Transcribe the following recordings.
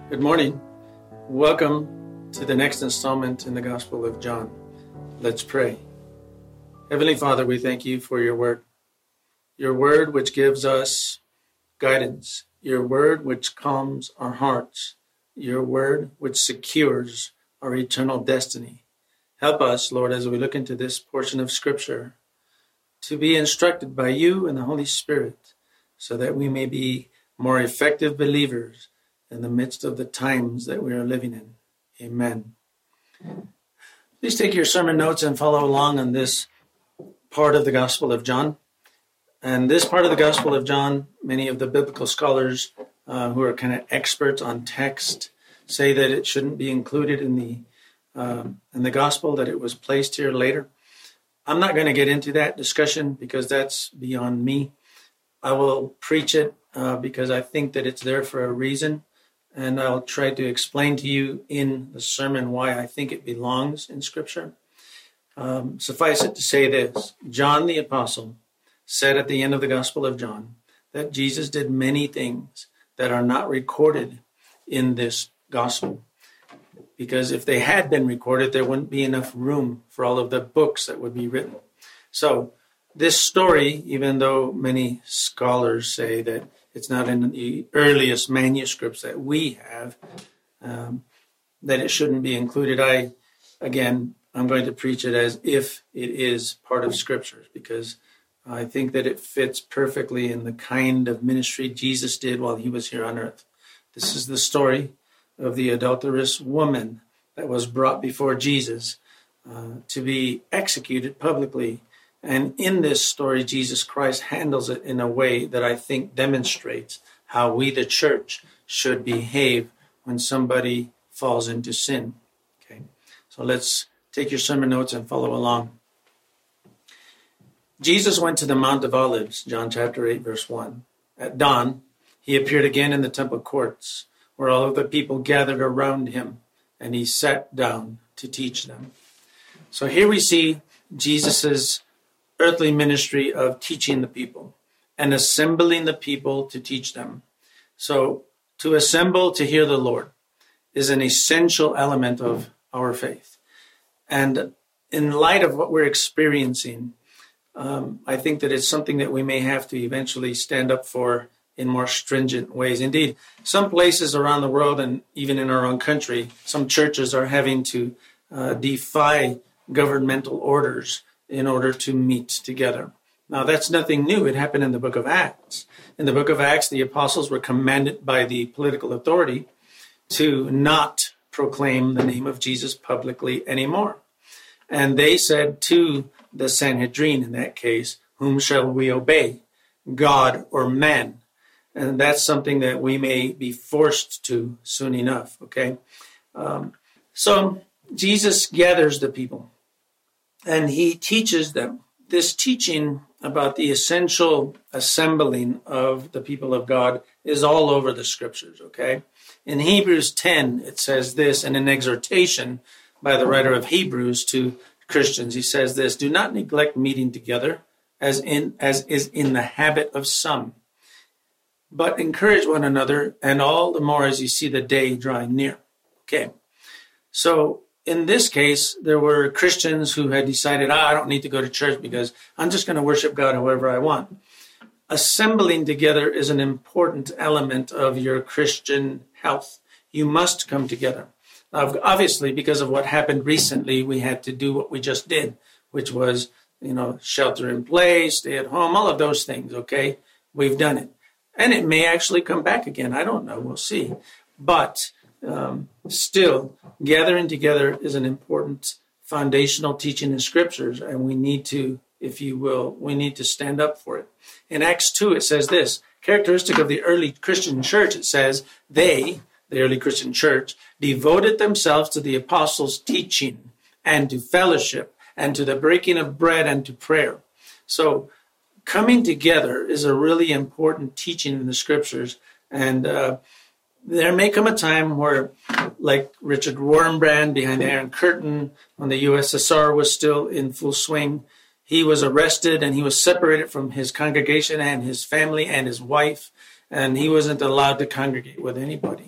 Good morning. Welcome to the next installment in the Gospel of John. Let's pray. Heavenly Father, we thank you for your word which gives us guidance, your word which calms our hearts, your word which secures our eternal destiny. Help us, Lord, as we look into this portion of Scripture, to be instructed by you and the Holy Spirit so that we may be more effective believers in the midst of the times that we are living in. Amen. Please take your sermon notes and follow along on this part of the Gospel of John. And this part of the Gospel of John, many of the biblical scholars who are kind of experts on text say that it shouldn't be included in the Gospel, that it was placed here later. I'm not going to get into that discussion because that's beyond me. I will preach it because I think that it's there for a reason. And I'll try to explain to you in the sermon why I think it belongs in Scripture. Suffice it to say this: John the Apostle said at the end of the Gospel of John that Jesus did many things that are not recorded in this Gospel. Because if they had been recorded, there wouldn't be enough room for all of the books that would be written. So this story, even though many scholars say that it's not in the earliest manuscripts that we have, that it shouldn't be included. I'm going to preach it as if it is part of Scriptures, because I think that it fits perfectly in the kind of ministry Jesus did while he was here on earth. This is the story of the adulterous woman that was brought before Jesus to be executed publicly. And in this story, Jesus Christ handles it in a way that I think demonstrates how we, the church, should behave when somebody falls into sin. Okay, so let's take your sermon notes and follow along. Jesus went to the Mount of Olives, John chapter 8, verse 1. At dawn, he appeared again in the temple courts, where all of the people gathered around him, and he sat down to teach them. So here we see Jesus's earthly ministry of teaching the people and assembling the people to teach them. So to assemble to hear the Lord is an essential element of our faith. And in light of what we're experiencing, I think that it's something that we may have to eventually stand up for in more stringent ways. Indeed, some places around the world and even in our own country, some churches are having to defy governmental orders in order to meet together. Now, that's nothing new. It happened in the book of Acts. In the book of Acts, the apostles were commanded by the political authority to not proclaim the name of Jesus publicly anymore. And they said to the Sanhedrin, in that case, whom shall we obey, God or man? And that's something that we may be forced to soon enough, okay? So Jesus gathers the people, and he teaches them. This teaching about the essential assembling of the people of God is all over the Scriptures, okay? In Hebrews 10, it says this, and an exhortation by the writer of Hebrews to Christians. He says this: do not neglect meeting together, as is in the habit of some, but encourage one another, and all the more as you see the day drawing near. Okay, so in this case, there were Christians who had decided, I don't need to go to church because I'm just going to worship God however I want. Assembling together is an important element of your Christian health. You must come together. Now, obviously, because of what happened recently, we had to do what we just did, which was, shelter in place, stay at home, all of those things, okay? We've done it. And it may actually come back again. I don't know. We'll see. But still, gathering together is an important foundational teaching in Scriptures, and we need to, if you will, we need to stand up for it. In Acts 2, it says this, characteristic of the early Christian church, it says, the early Christian church, devoted themselves to the apostles' teaching and to fellowship and to the breaking of bread and to prayer. So coming together is a really important teaching in the Scriptures, and there may come a time where, like Richard Wurmbrand behind the Iron Curtain, when the USSR was still in full swing, he was arrested and he was separated from his congregation and his family and his wife, and he wasn't allowed to congregate with anybody.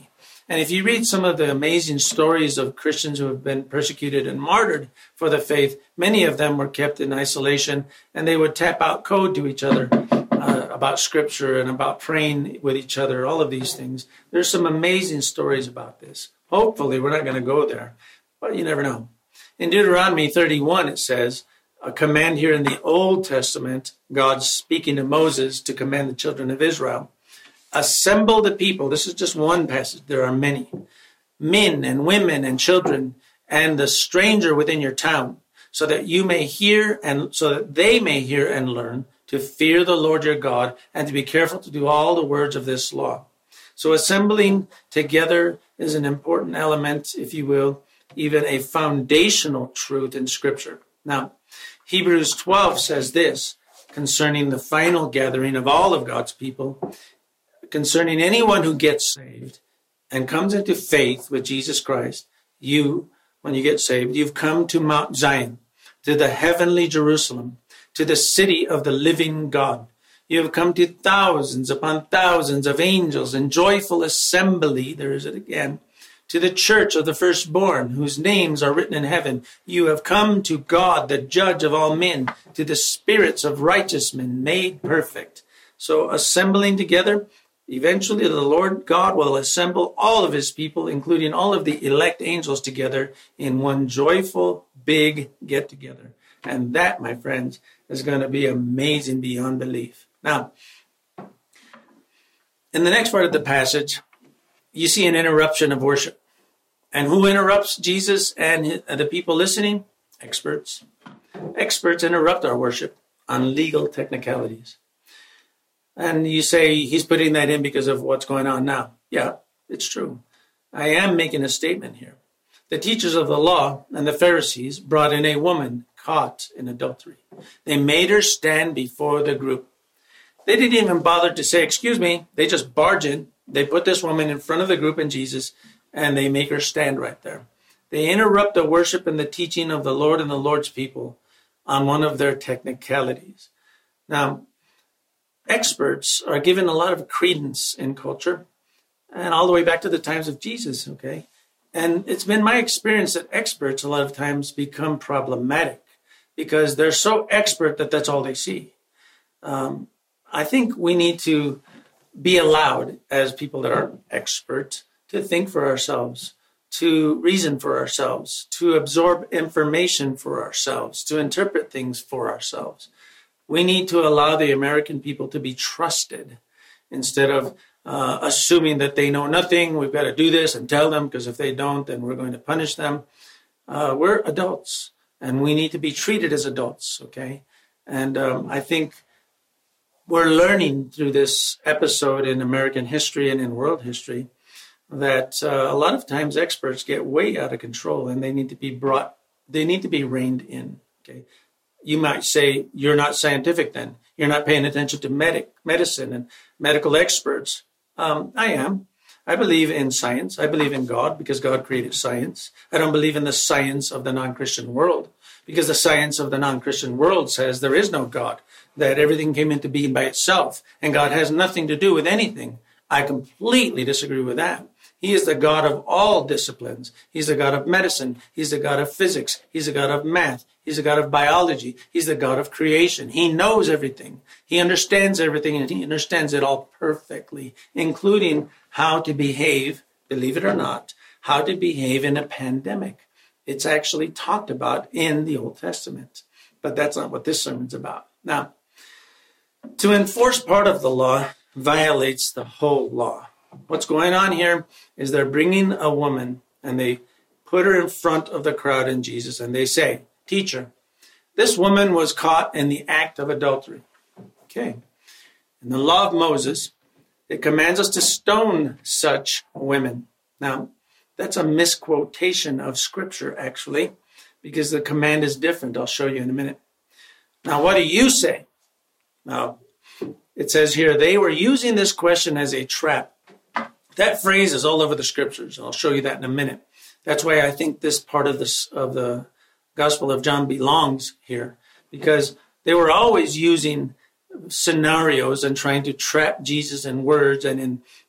And if you read some of the amazing stories of Christians who have been persecuted and martyred for the faith, many of them were kept in isolation, and they would tap out code to each other about Scripture and about praying with each other, all of these things. There's some amazing stories about this. Hopefully, we're not going to go there, but you never know. In Deuteronomy 31, it says, a command here in the Old Testament, God's speaking to Moses to command the children of Israel. Assemble the people. This is just one passage. There are many. Men and women and children and the stranger within your town, so that you may hear and so that they may hear and learn to fear the Lord your God and to be careful to do all the words of this law. So assembling together is an important element, if you will, even a foundational truth in Scripture. Now, Hebrews 12 says this concerning the final gathering of all of God's people, concerning anyone who gets saved and comes into faith with Jesus Christ. When you get saved, you've come to Mount Zion, to the heavenly Jerusalem, to the city of the living God. You have come to thousands upon thousands of angels in joyful assembly, there is it again, to the church of the firstborn, whose names are written in heaven. You have come to God, the judge of all men, to the spirits of righteous men made perfect. So assembling together, eventually the Lord God will assemble all of his people, including all of the elect angels, together in one joyful, big get-together. And that, my friends, is going to be amazing beyond belief. Now, in the next part of the passage, you see an interruption of worship. And who interrupts Jesus and the people listening? Experts. Experts interrupt our worship on legal technicalities. And you say he's putting that in because of what's going on now. Yeah, it's true. I am making a statement here. The teachers of the law and the Pharisees brought in a woman caught in adultery. They made her stand before the group. They didn't even bother to say, excuse me. They just barge in. They put this woman in front of the group and Jesus, and they make her stand right there. They interrupt the worship and the teaching of the Lord and the Lord's people on one of their technicalities. Now, experts are given a lot of credence in culture, and all the way back to the times of Jesus, okay? And it's been my experience that experts a lot of times become problematic because they're so expert that that's all they see. I think we need to be allowed, as people that are expert, to think for ourselves, to reason for ourselves, to absorb information for ourselves, to interpret things for ourselves. We need to allow the American people to be trusted instead of assuming that they know nothing. We've got to do this and tell them, because if they don't, then we're going to punish them. We're adults, and we need to be treated as adults, okay? And I think we're learning through this episode in American history and in world history that a lot of times experts get way out of control, and they need to be reined in, okay? You might say, you're not scientific then. You're not paying attention to medicine and medical experts. I am. I believe in science. I believe in God because God created science. I don't believe in the science of the non-Christian world because the science of the non-Christian world says there is no God, that everything came into being by itself, and God has nothing to do with anything. I completely disagree with that. He is the God of all disciplines. He's the God of medicine. He's the God of physics. He's the God of math. He's the God of biology. He's the God of creation. He knows everything. He understands everything, and he understands it all perfectly, including how to behave, believe it or not, how to behave in a pandemic. It's actually talked about in the Old Testament, but that's not what this sermon's about. Now, to enforce part of the law violates the whole law. What's going on here is they're bringing a woman and they put her in front of the crowd and Jesus, and they say, "Teacher, this woman was caught in the act of adultery." Okay. In the law of Moses, it commands us to stone such women. Now, that's a misquotation of Scripture, actually, because the command is different. I'll show you in a minute. Now, what do you say? Now, it says here, they were using this question as a trap. That phrase is all over the Scriptures. I'll show you that in a minute. That's why I think this part of the Gospel of John belongs here, because they were always using scenarios and trying to trap Jesus in words and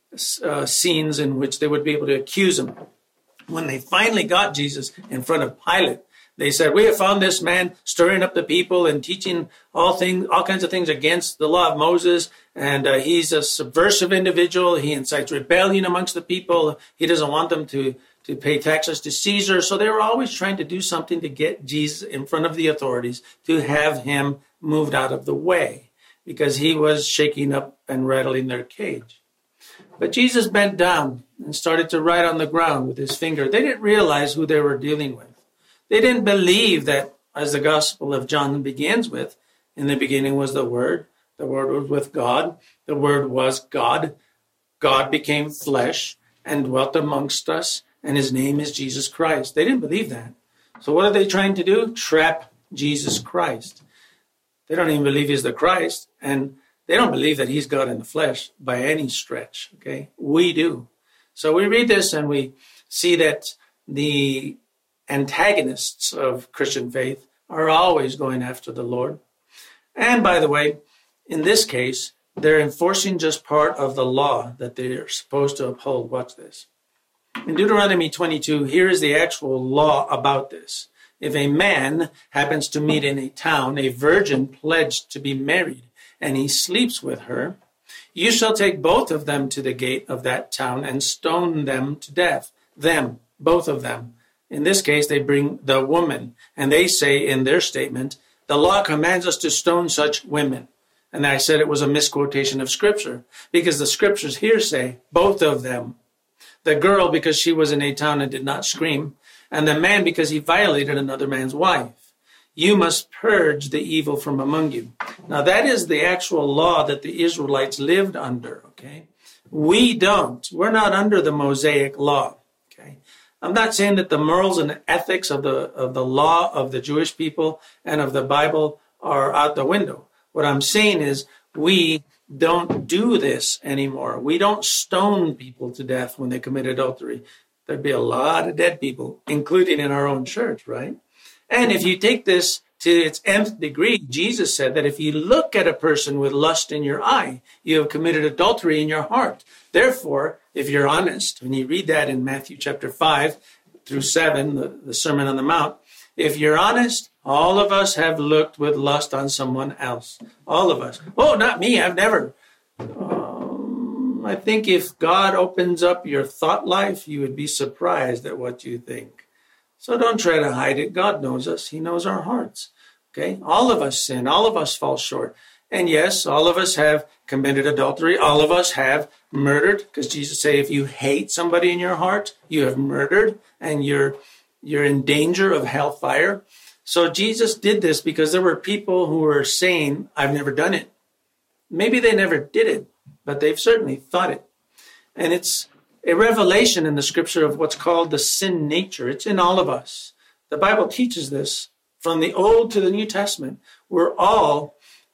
scenes in which they would be able to accuse him. When they finally got Jesus in front of Pilate, they said, "We have found this man stirring up the people and teaching all kinds of things against the law of Moses. And he's a subversive individual. He incites rebellion amongst the people. He doesn't want them to pay taxes to Caesar." So they were always trying to do something to get Jesus in front of the authorities, to have him moved out of the way, because he was shaking up and rattling their cage. But Jesus bent down and started to write on the ground with his finger. They didn't realize who they were dealing with. They didn't believe that, as the Gospel of John begins with, in the beginning was the Word was with God, the Word was God. God became flesh and dwelt amongst us, and his name is Jesus Christ. They didn't believe that. So what are they trying to do? Trap Jesus Christ. They don't even believe he's the Christ, and they don't believe that he's God in the flesh by any stretch, okay? We do. So we read this and we see that the antagonists of Christian faith are always going after the Lord. And by the way, in this case, they're enforcing just part of the law that they're supposed to uphold. Watch this. In Deuteronomy 22, here is the actual law about this. If a man happens to meet in a town a virgin pledged to be married, and he sleeps with her, you shall take both of them to the gate of that town and stone them to death. Them, both of them. In this case, they bring the woman, and they say in their statement, "The law commands us to stone such women." And I said it was a misquotation of Scripture, because the Scriptures here say, both of them. The girl, because she was in a town and did not scream, and the man, because he violated another man's wife. You must purge the evil from among you. Now, that is the actual law that the Israelites lived under, okay? We don't. We're not under the Mosaic law, okay? I'm not saying that the morals and ethics of the law of the Jewish people and of the Bible are out the window. What I'm saying is we don't do this anymore. We don't stone people to death when they commit adultery. There'd be a lot of dead people, including in our own church, right? And if you take this to its nth degree, Jesus said that if you look at a person with lust in your eye, you have committed adultery in your heart. Therefore, if you're honest, when you read that in Matthew chapter 5 through 7, the Sermon on the Mount, if you're honest, all of us have looked with lust on someone else. All of us. Oh, not me. I've never. I think if God opens up your thought life, you would be surprised at what you think. So don't try to hide it. God knows us. He knows our hearts. Okay? All of us sin. All of us fall short. And yes, all of us have committed adultery. All of us have murdered. Because Jesus said, if you hate somebody in your heart, you have murdered. And you're in danger of hellfire. So Jesus did this because there were people who were saying, I've never done it. Maybe they never did it, but they've certainly thought it. And it's a revelation in the Scripture of what's called the sin nature. It's in all of us. The Bible teaches this from the Old to the New Testament. We all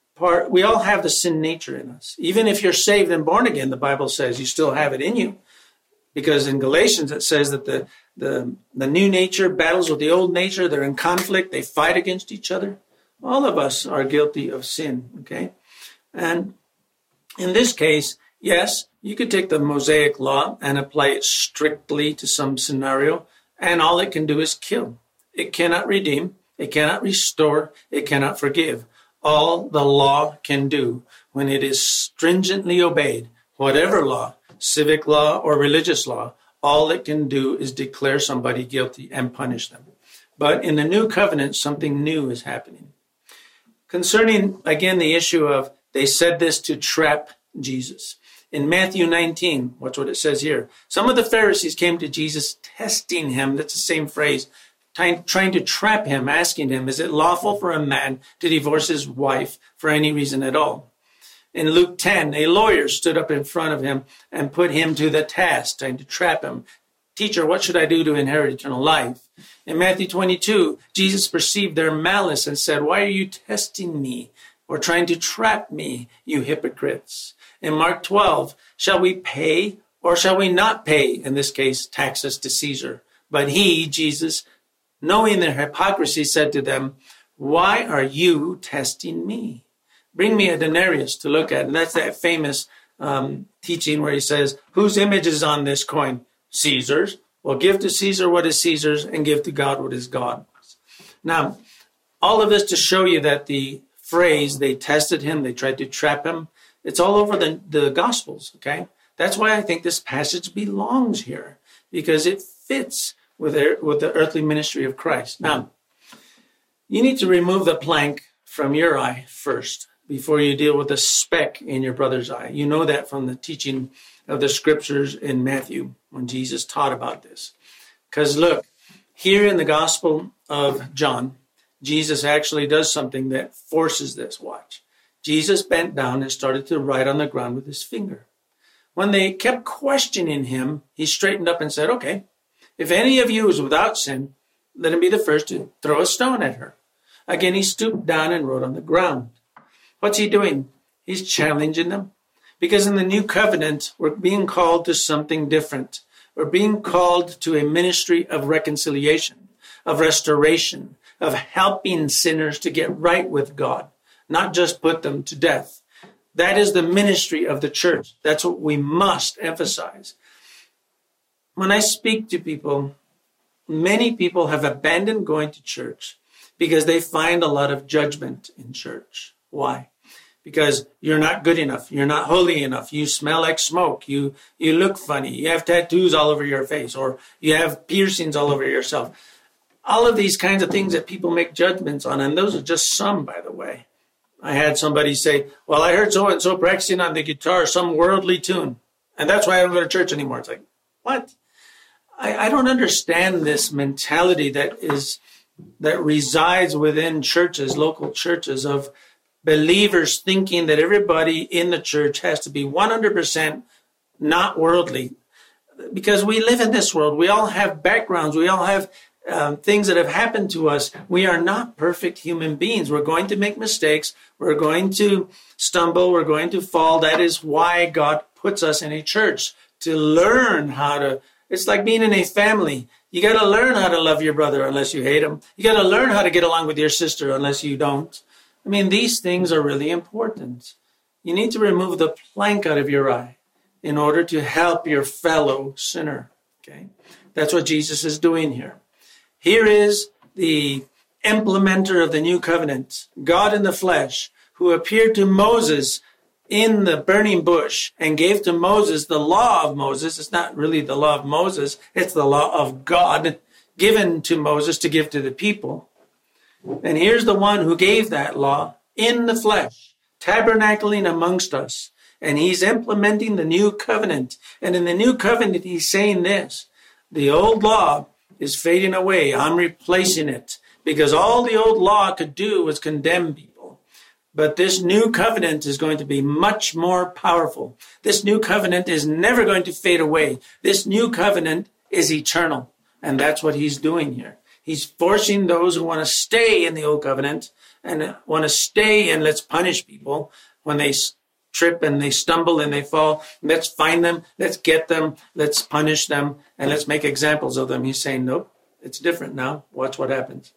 have the sin nature in us. Even if you're saved and born again, the Bible says you still have it in you. Because in Galatians it says that the new nature battles with the old nature. They're in conflict. They fight against each other. All of us are guilty of sin, okay? And in this case, yes, you could take the Mosaic law and apply it strictly to some scenario, and all it can do is kill. It cannot redeem. It cannot restore. It cannot forgive. All the law can do when it is stringently obeyed, whatever law, civic law or religious law, all it can do is declare somebody guilty and punish them. But in the new covenant, something new is happening. Concerning, again, the issue of they said this to trap Jesus. In Matthew 19, watch what it says here. Some of the Pharisees came to Jesus testing him. That's the same phrase. Trying to trap him, asking him, is it lawful for a man to divorce his wife for any reason at all? In Luke 10, a lawyer stood up in front of him and put him to the task, trying to trap him. Teacher, what should I do to inherit eternal life? In Matthew 22, Jesus perceived their malice and said, why are you testing me or trying to trap me, you hypocrites? In Mark 12, shall we pay or shall we not pay, in this case, taxes to Caesar? But he, Jesus, knowing their hypocrisy, said to them, why are you testing me? Bring me a denarius to look at. And that's that famous teaching where he says, whose image is on this coin? Caesar's. Well, give to Caesar what is Caesar's and give to God what is God's. Now, all of this to show you that the phrase, they tested him, they tried to trap him, it's all over the Gospels, okay? That's why I think this passage belongs here, because it fits with the earthly ministry of Christ. Now, you need to remove the plank from your eye first before you deal with the speck in your brother's eye. You know that from the teaching of the scriptures in Matthew when Jesus taught about this. Because look, here in the Gospel of John, Jesus actually does something that forces this. Watch. Jesus bent down and started to write on the ground with his finger. When they kept questioning him, he straightened up and said, okay, if any of you is without sin, let him be the first to throw a stone at her. Again, he stooped down and wrote on the ground. What's he doing? He's challenging them. Because in the new covenant, we're being called to something different. We're being called to a ministry of reconciliation, of restoration, of helping sinners to get right with God, not just put them to death. That is the ministry of the church. That's what we must emphasize. When I speak to people, many people have abandoned going to church because they find a lot of judgment in church. Why? Because you're not good enough. You're not holy enough. You smell like smoke. You look funny. You have tattoos all over your face, or you have piercings all over yourself. All of these kinds of things that people make judgments on, and those are just some, by the way. I had somebody say, well, I heard so-and-so practicing on the guitar some worldly tune, and that's why I don't go to church anymore. It's like, what? I don't understand this mentality that resides within churches, local churches, of believers thinking that everybody in the church has to be 100% not worldly. Because we live in this world. We all have backgrounds. We all have things that have happened to us. We are not perfect human beings. We're going to make mistakes. We're going to stumble. We're going to fall. That is why God puts us in a church, to learn how to. It's like being in a family. You got to learn how to love your brother unless you hate him. You got to learn how to get along with your sister unless you don't. I mean, these things are really important. You need to remove the plank out of your eye in order to help your fellow sinner. Okay? That's what Jesus is doing here. Here is the implementer of the new covenant, God in the flesh, who appeared to Moses in the burning bush and gave to Moses the law of Moses. It's not really the law of Moses. It's the law of God given to Moses to give to the people. And here's the one who gave that law in the flesh, tabernacling amongst us. And he's implementing the new covenant. And in the new covenant, he's saying this: the old law is fading away. I'm replacing it. Because all the old law could do was condemn people. But this new covenant is going to be much more powerful. This new covenant is never going to fade away. This new covenant is eternal. And that's what he's doing here. He's forcing those who want to stay in the old covenant and want to stay and let's punish people when they trip and they stumble and they fall. Let's find them. Let's get them. Let's punish them. And let's make examples of them. He's saying, nope, it's different now. Watch what happens.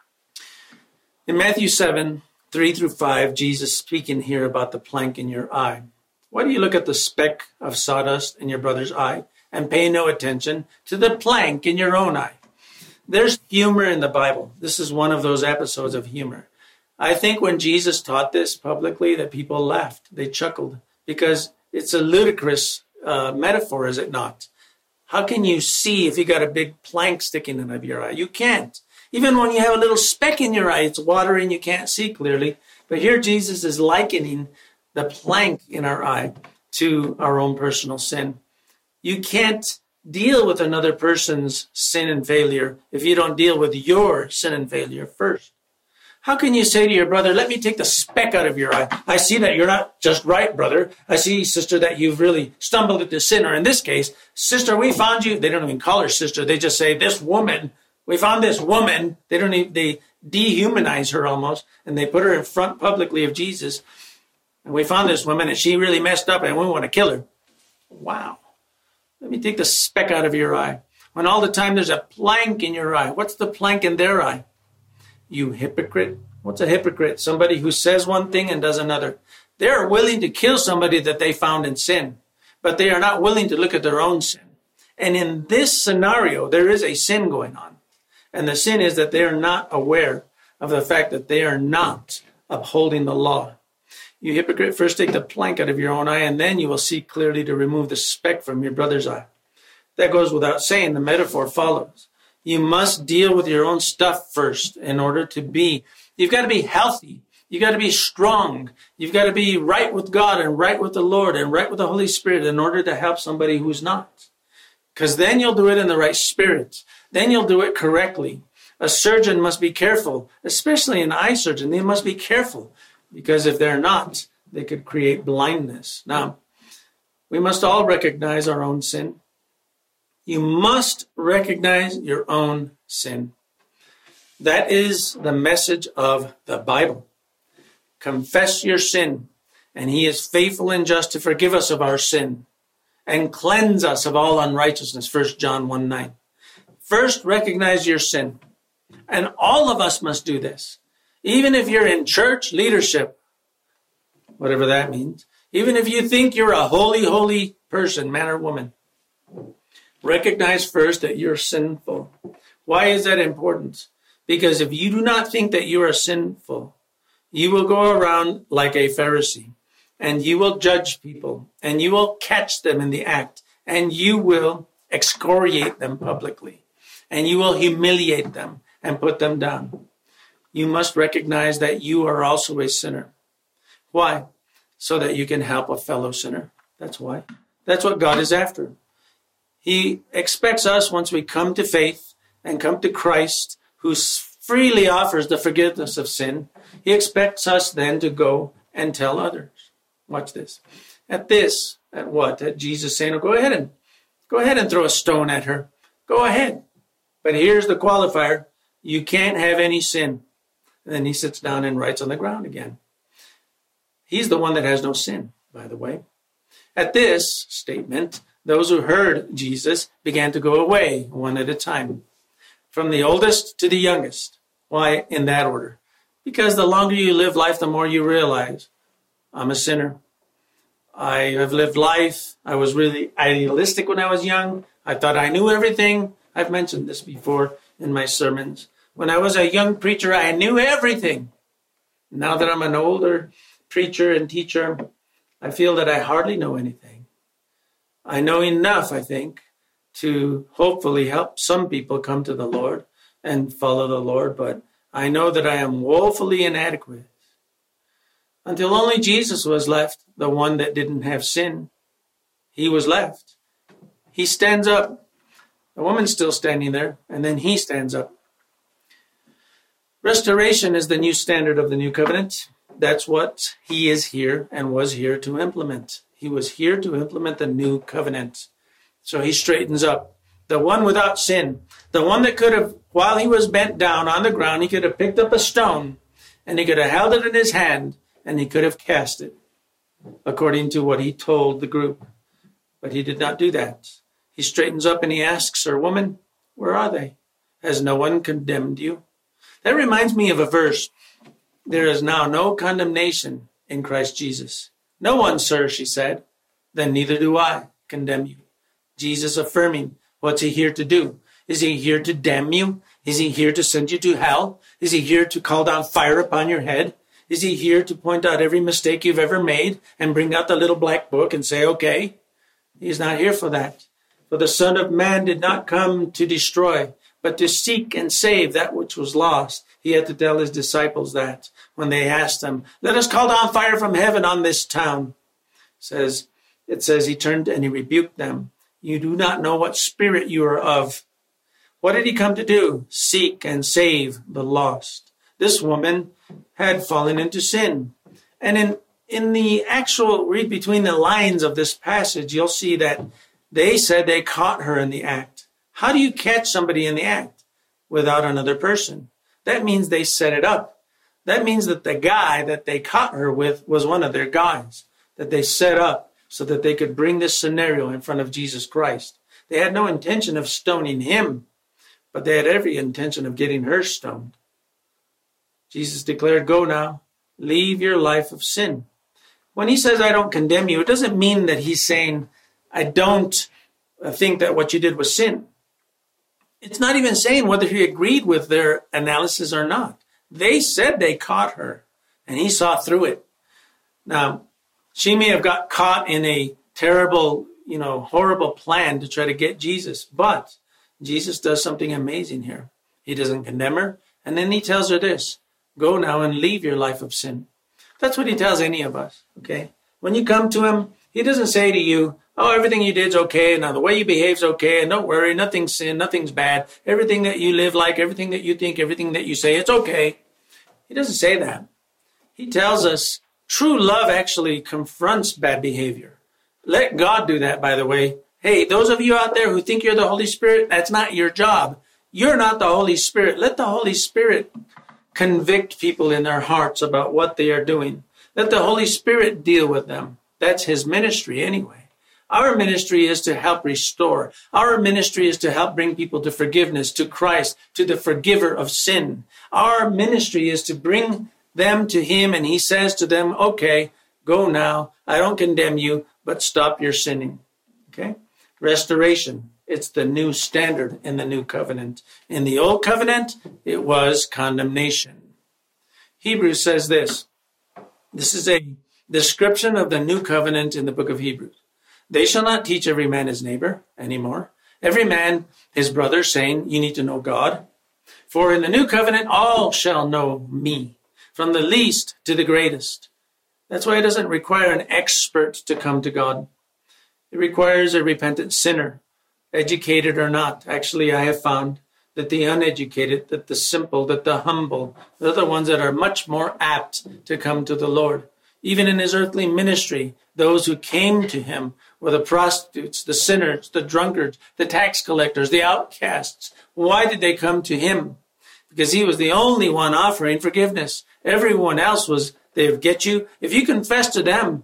In Matthew 7, 3 through 5, Jesus speaking here about the plank in your eye. Why do you look at the speck of sawdust in your brother's eye and pay no attention to the plank in your own eye? There's humor in the Bible. This is one of those episodes of humor. I think when Jesus taught this publicly, that people laughed. They chuckled because it's a ludicrous metaphor, is it not? How can you see if you got a big plank sticking out of your eye? You can't. Even when you have a little speck in your eye, it's watering, you can't see clearly. But here Jesus is likening the plank in our eye to our own personal sin. You can't deal with another person's sin and failure if you don't deal with your sin and failure first. How can you say to your brother, let me take the speck out of your eye? I see that you're not just right, brother. I see, sister, that you've really stumbled into sin. Or in this case, sister, we found you. They don't even call her sister. They just say, this woman, we found this woman. They dehumanize her almost, and they put her in front publicly of Jesus. And we found this woman, and she really messed up, and we want to kill her. Wow. Let me take the speck out of your eye. When all the time there's a plank in your eye. What's the plank in their eye? You hypocrite. What's a hypocrite? Somebody who says one thing and does another. They are willing to kill somebody that they found in sin, but they are not willing to look at their own sin. And in this scenario, there is a sin going on. And the sin is that they are not aware of the fact that they are not upholding the law. You hypocrite, first take the plank out of your own eye, and then you will see clearly to remove the speck from your brother's eye. That goes without saying. The metaphor follows. You must deal with your own stuff first in order to be, you've got to be healthy. You've got to be strong. You've got to be right with God and right with the Lord and right with the Holy Spirit in order to help somebody who's not. Because then you'll do it in the right spirit. Then you'll do it correctly. A surgeon must be careful, especially an eye surgeon. They must be careful because if they're not, they could create blindness. Now, we must all recognize our own sin. You must recognize your own sin. That is the message of the Bible. Confess your sin, and he is faithful and just to forgive us of our sin and cleanse us of all unrighteousness. 1 John 1:9. First, recognize your sin. And all of us must do this. Even if you're in church leadership, whatever that means, even if you think you're a holy person, man or woman, recognize first that you're sinful. Why is that important? Because if you do not think that you are sinful, you will go around like a Pharisee, and you will judge people, and you will catch them in the act, and you will excoriate them publicly, and you will humiliate them and put them down. You must recognize that you are also a sinner. Why? So that you can help a fellow sinner. That's why. That's what God is after. He expects us, once we come to faith and come to Christ, who freely offers the forgiveness of sin, he expects us then to go and tell others. Watch this. At what? At Jesus saying, oh, go ahead and throw a stone at her. Go ahead. But here's the qualifier. You can't have any sin. And then he sits down and writes on the ground again. He's the one that has no sin, by the way. At this statement, those who heard Jesus began to go away one at a time, from the oldest to the youngest. Why in that order? Because the longer you live life, the more you realize, I'm a sinner. I have lived life. I was really idealistic when I was young. I thought I knew everything. I've mentioned this before in my sermons. When I was a young preacher, I knew everything. Now that I'm an older preacher and teacher, I feel that I hardly know anything. I know enough, I think, to hopefully help some people come to the Lord and follow the Lord, but I know that I am woefully inadequate. Until only Jesus was left, the one that didn't have sin. He was left. He stands up. The woman's still standing there, and then he stands up. Restoration is the new standard of the new covenant. That's what he is here and was here to implement. He was here to implement the new covenant. So he straightens up. The one without sin, the one that could have, while he was bent down on the ground, he could have picked up a stone and he could have held it in his hand and he could have cast it, according to what he told the group. But he did not do that. He straightens up and he asks her, woman, where are they? Has no one condemned you? That reminds me of a verse. There is now no condemnation in Christ Jesus. No one, sir, she said. Then neither do I condemn you. Jesus affirming, what's he here to do? Is he here to damn you? Is he here to send you to hell? Is he here to call down fire upon your head? Is he here to point out every mistake you've ever made and bring out the little black book and say, okay? He's not here for that. For the Son of Man did not come to destroy, but to seek and save that which was lost. He had to tell his disciples that when they asked him, let us call down fire from heaven on this town. It says he turned and he rebuked them. You do not know what spirit you are of. What did he come to do? Seek and save the lost. This woman had fallen into sin. And in the actual read between the lines of this passage, you'll see that they said they caught her in the act. How do you catch somebody in the act without another person? That means they set it up. That means that the guy that they caught her with was one of their guys that they set up so that they could bring this scenario in front of Jesus Christ. They had no intention of stoning him, but they had every intention of getting her stoned. Jesus declared, go now, leave your life of sin. when he says, I don't condemn you, it doesn't mean that he's saying, I don't think that what you did was sin. It's not even saying whether he agreed with their analysis or not. They said they caught her, and he saw through it. Now, she may have got caught in a terrible, horrible plan to try to get Jesus, but Jesus does something amazing here. He doesn't condemn her, and then he tells her this, go now and leave your life of sin. That's what he tells any of us, okay? When you come to him, he doesn't say to you, oh, everything you did's okay, now the way you behave's okay, and don't worry, nothing's sin, nothing's bad. Everything that you live like, everything that you think, everything that you say, it's okay. He doesn't say that. He tells us true love actually confronts bad behavior. Let God do that, by the way. Hey, those of you out there who think you're the Holy Spirit, that's not your job. You're not the Holy Spirit. Let the Holy Spirit convict people in their hearts about what they are doing. Let the Holy Spirit deal with them. That's his ministry anyway. Our ministry is to help restore. Our ministry is to help bring people to forgiveness, to Christ, to the forgiver of sin. Our ministry is to bring them to him, and he says to them, okay, go now. I don't condemn you, but stop your sinning. Okay? Restoration. It's the new standard in the new covenant. In the old covenant, it was condemnation. Hebrews says this. This is a description of the new covenant in the book of Hebrews. They shall not teach every man his neighbor anymore. Every man his brother, saying, you need to know God. For in the new covenant, all shall know me, from the least to the greatest. That's why it doesn't require an expert to come to God. It requires a repentant sinner, educated or not. Actually, I have found that the uneducated, that the simple, that the humble, they're the ones that are much more apt to come to the Lord. Even in his earthly ministry, those who came to him were the prostitutes, the sinners, the drunkards, the tax collectors, the outcasts. Why did they come to him? Because he was the only one offering forgiveness. Everyone else was, they would get you. If you confess to them,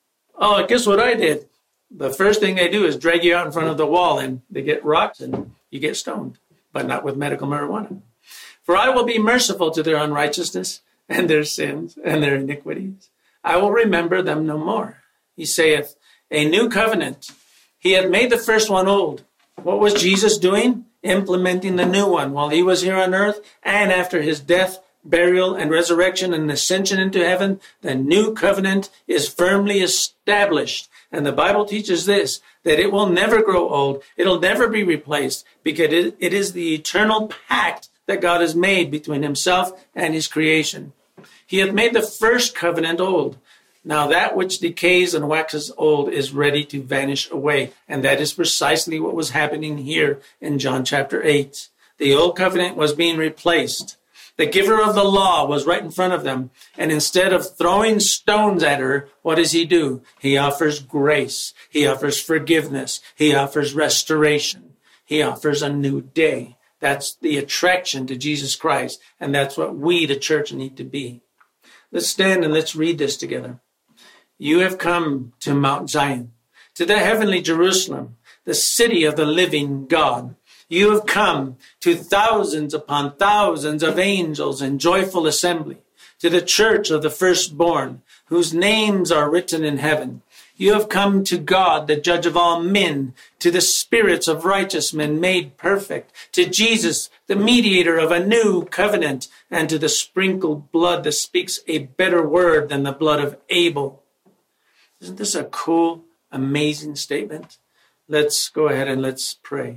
oh, guess what I did? The first thing they do is drag you out in front of the wall, and they get rocks and you get stoned, but not with medical marijuana. For I will be merciful to their unrighteousness and their sins and their iniquities. I will remember them no more. He saith, a new covenant. He had made the first one old. What was Jesus doing? Implementing the new one while he was here on earth, and after his death, burial, and resurrection and ascension into heaven, the new covenant is firmly established. And the Bible teaches this, that it will never grow old. It'll never be replaced, because it is the eternal pact that God has made between himself and his creation. He hath made the first covenant old. Now that which decays and waxes old is ready to vanish away. And that is precisely what was happening here in John chapter 8. The old covenant was being replaced. The giver of the law was right in front of them. And instead of throwing stones at her, what does he do? He offers grace. He offers forgiveness. He offers restoration. He offers a new day. That's the attraction to Jesus Christ. And that's what we, the church, need to be. Let's stand and let's read this together. You have come to Mount Zion, to the heavenly Jerusalem, the city of the living God. You have come to thousands upon thousands of angels in joyful assembly, to the church of the firstborn, whose names are written in heaven. You have come to God, the judge of all men, to the spirits of righteous men made perfect, to Jesus, the mediator of a new covenant, and to the sprinkled blood that speaks a better word than the blood of Abel. Isn't this a cool, amazing statement? Let's go ahead and let's pray.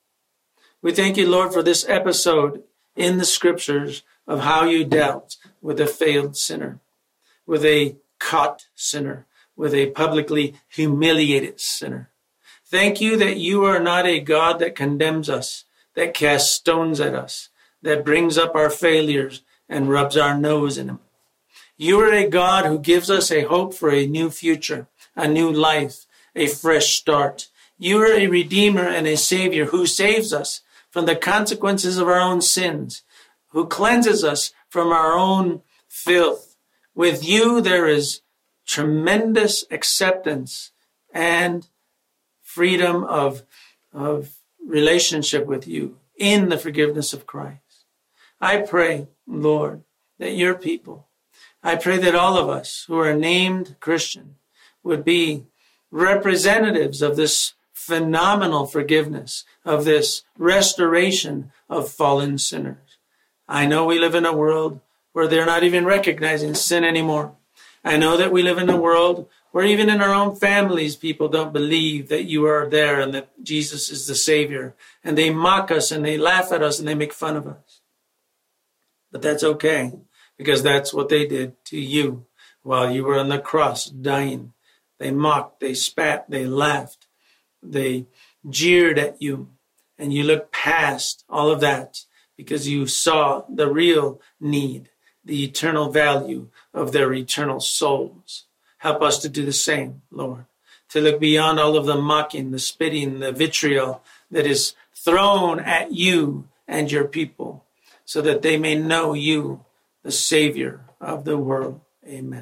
We thank you, Lord, for this episode in the scriptures of how you dealt with a failed sinner, with a caught sinner, with a publicly humiliated sinner. Thank you that you are not a God that condemns us, that casts stones at us, that brings up our failures and rubs our nose in them. You are a God who gives us a hope for a new future, a new life, a fresh start. You are a Redeemer and a Savior who saves us from the consequences of our own sins, who cleanses us from our own filth. With you, there is tremendous acceptance and freedom of relationship with you in the forgiveness of Christ. I pray, Lord, that your people, I pray that all of us who are named Christian would be representatives of this phenomenal forgiveness, of this restoration of fallen sinners. I know we live in a world where they're not even recognizing sin anymore. I know that we live in a world where even in our own families, people don't believe that you are there and that Jesus is the Savior. And they mock us and they laugh at us and they make fun of us. But that's okay, because that's what they did to you while you were on the cross dying. They mocked, they spat, they laughed, they jeered at you. And you looked past all of that because you saw the real need, the eternal value of their eternal souls. Help us to do the same, Lord, to look beyond all of the mocking, the spitting, the vitriol that is thrown at you and your people, so that they may know you, the Savior of the world. Amen.